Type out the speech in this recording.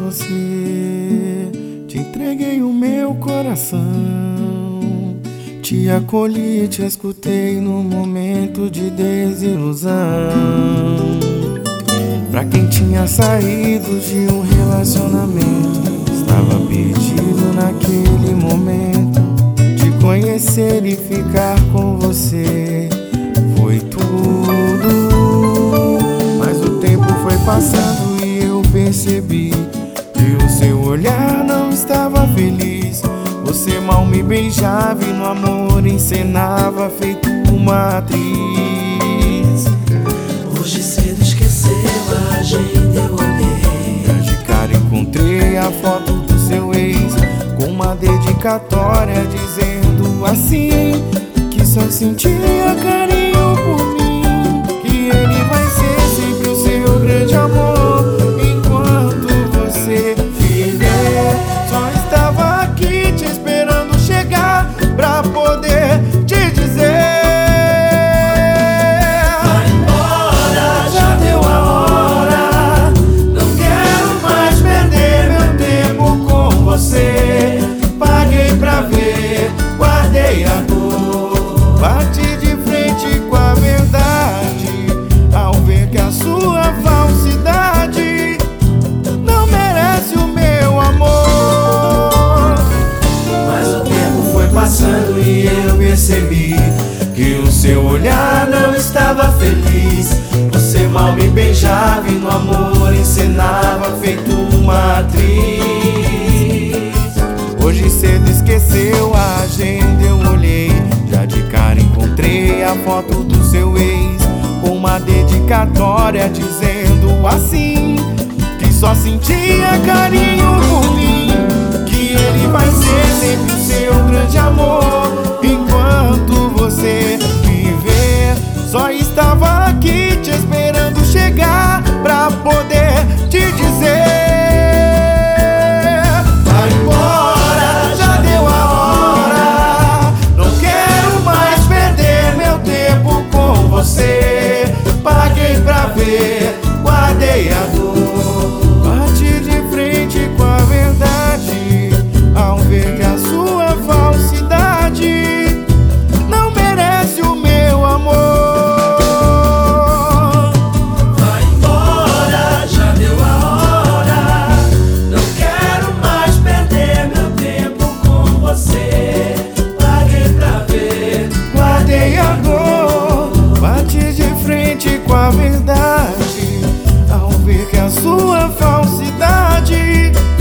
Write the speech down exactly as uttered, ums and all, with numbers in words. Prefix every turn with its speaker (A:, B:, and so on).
A: você, te entreguei o meu coração, te acolhi, te escutei no momento de desilusão. Pra quem tinha saído de um relacionamento, estava perdido naquele momento. Te conhecer e ficar com você foi tudo. Mas o tempo foi passando e eu percebi que o seu olhar não estava feliz. Você mal me beijava e no amor encenava feito uma atriz.
B: Hoje cedo esqueceu a agenda, eu olhei.
A: Já de cara encontrei a foto do seu ex, com uma dedicatória dizendo assim, que só sentia carinho por mim, que ele vai ser sempre o seu grande amor. Enquanto você viver, só estava aqui te esperando chegar pra poder te dizer:
B: vai embora, já deu a hora. Não quero mais perder meu tempo com você. Paguei pra ver, guardei a dor.
A: Bati de frente com a verdade ao ver que a sua falsidade não merece o meu amor.
B: Mas o tempo foi passando e eu percebi que o seu olhar não estava feliz. Você mal me beijava e no amor encenava feito uma atriz.
A: Hoje cedo esqueceu a agenda, eu olhei, já de cara encontrei a foto do seu ex, com uma dedicatória dizendo assim, que só sentia carinho por mim, que ele vai ser sempre o seu grande amor. Enquanto você viver, só estava aqui te esperando chegar pra poder te dizer: vai embora, já deu a hora. Não quero mais perder meu tempo com você. Paguei pra ver, guardei a dor. Bati de frente com a verdade ao ver que a sua falsidade não merece o meu amor.
B: Vai embora, já deu a hora. Não quero mais perder meu tempo com você. Paguei pra ver,
A: Guardei a dor, bati de frente com a verdade ao ver que a sua falsidade